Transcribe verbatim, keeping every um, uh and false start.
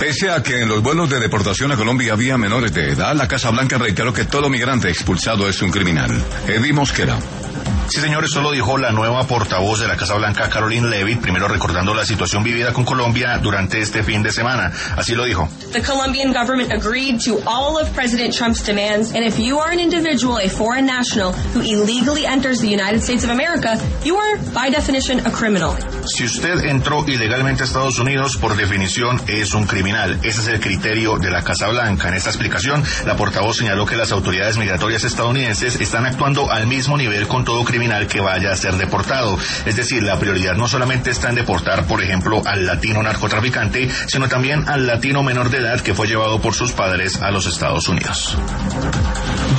Pese a que en los vuelos de deportación a Colombia había menores de edad, la Casa Blanca reiteró que todo migrante expulsado es un criminal. Eddie Mosquera. Sí, señores, eso lo dijo la nueva portavoz de la Casa Blanca, Caroline Leavitt, primero recordando la situación vivida con Colombia durante este fin de semana. Así lo dijo. The Colombian government agreed to all of President Trump's demands, and if you are an individual, a foreign national, who illegally enters the United States of America, you are, by definition, a criminal. Si usted entró ilegalmente a Estados Unidos, por definición es un criminal. Ese es el criterio de la Casa Blanca. En esta explicación, la portavoz señaló que las autoridades migratorias estadounidenses están actuando al mismo nivel con todo criminal que vaya a ser deportado. Es decir, la prioridad no solamente está en deportar, por ejemplo, al latino narcotraficante, sino también al latino menor de edad que fue llevado por sus padres a los Estados Unidos.